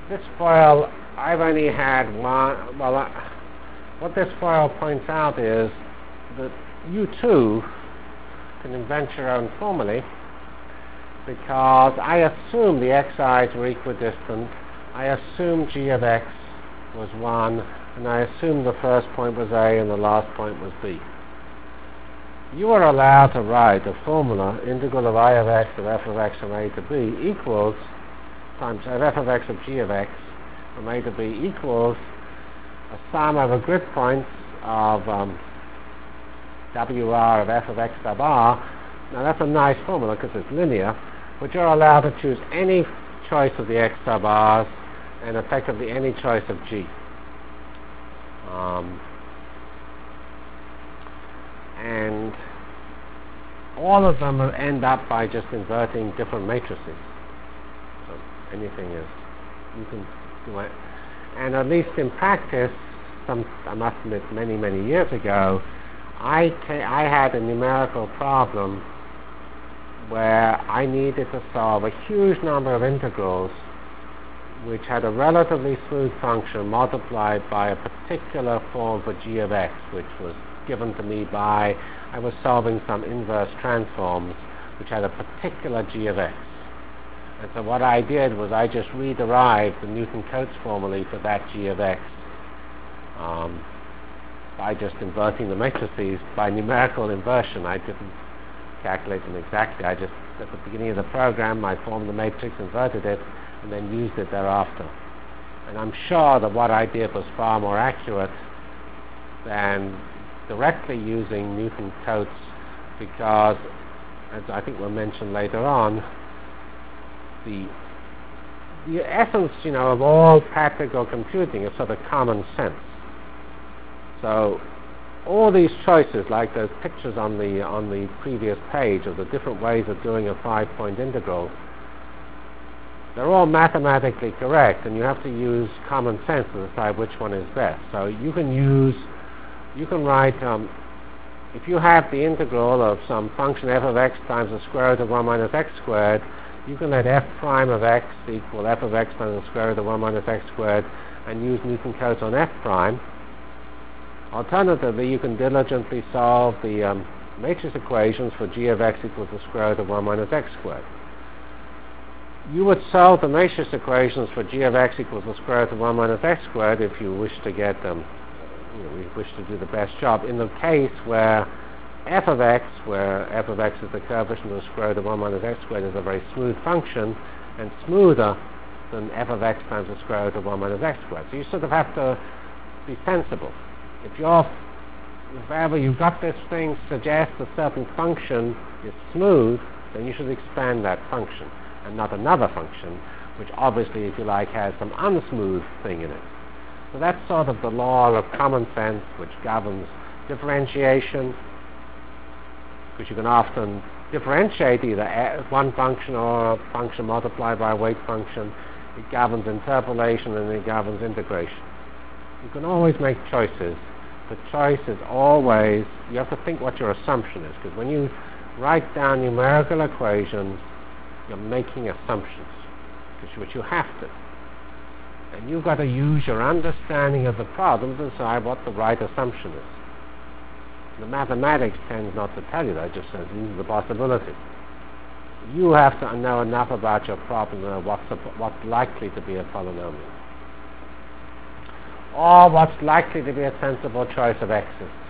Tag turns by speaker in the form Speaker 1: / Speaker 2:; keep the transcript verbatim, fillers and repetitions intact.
Speaker 1: this foil, I've only had one, well, uh, what this foil points out is that you too can invent your own formulae, because I assume the xi's were equidistant, I assume g of x was one, and I assume the first point was a and the last point was b. You are allowed to write a formula, integral of I of x of f of x from a to b equals times of f of x of g of x from a to b equals a sum over grid points of um, wr of f of x sub r. Now that's a nice formula because it's linear, but you're allowed to choose any choice of the x sub r's and effectively any choice of g. Um, and all of them will end up by just inverting different matrices. So anything is, you can do it. And at least in practice, some, I must admit many, many years ago, I, I had a numerical problem where I needed to solve a huge number of integrals which had a relatively smooth function multiplied by a particular form for g of x, which was given to me by, I was solving some inverse transforms which had a particular g of x. And so what I did was I just re-derived the Newton-Cotes formulae for that g of x um, by just inverting the matrices by numerical inversion. I didn't calculate them exactly. I just, at the beginning of the program, I formed the matrix, inverted it, and then used it thereafter. And I'm sure that what I did was far more accurate than directly using Newton-Cotes, because, as I think we'll mention later on, the the essence, you know, of all practical computing is sort of common sense. So all these choices, like those pictures on the on the previous page of the different ways of doing a five-point integral, they're all mathematically correct, and you have to use common sense to decide which one is best. So you can use, you can write, um, if you have the integral of some function f of x times the square root of one minus x squared, you can let f prime of x equal f of x times the square root of one minus x squared and use Newton-Cotes on f prime. Alternatively, you can diligently solve the um, matrix equations for g of x equals the square root of one minus x squared. You would solve the matrix equations for g of x equals the square root of one minus x squared if you wish to get them, you know, you wish to do the best job. In the case where f of x, where f of x is the coefficient of the square root of one minus x squared, is a very smooth function, and smoother than f of x times the square root of one minus x squared. So you sort of have to be sensible. If you're, if ever you've got this thing suggests a certain function is smooth, then you should expand that function, and not another function, which obviously, if you like, has some unsmooth thing in it. So that's sort of the law of common sense which governs differentiation, because you can often differentiate either one function or a function multiplied by a weight function. It governs interpolation and it governs integration. You can always make choices. The choice is always, you have to think what your assumption is, because when you write down numerical equations, you're making assumptions, which you have to. And you've got to use your understanding of the problem to decide what the right assumption is. The mathematics tends not to tell you that, it just says these are the possibilities. You have to know enough about your problem to know what's, a, what's likely to be a polynomial, or what's likely to be a sensible choice of x's.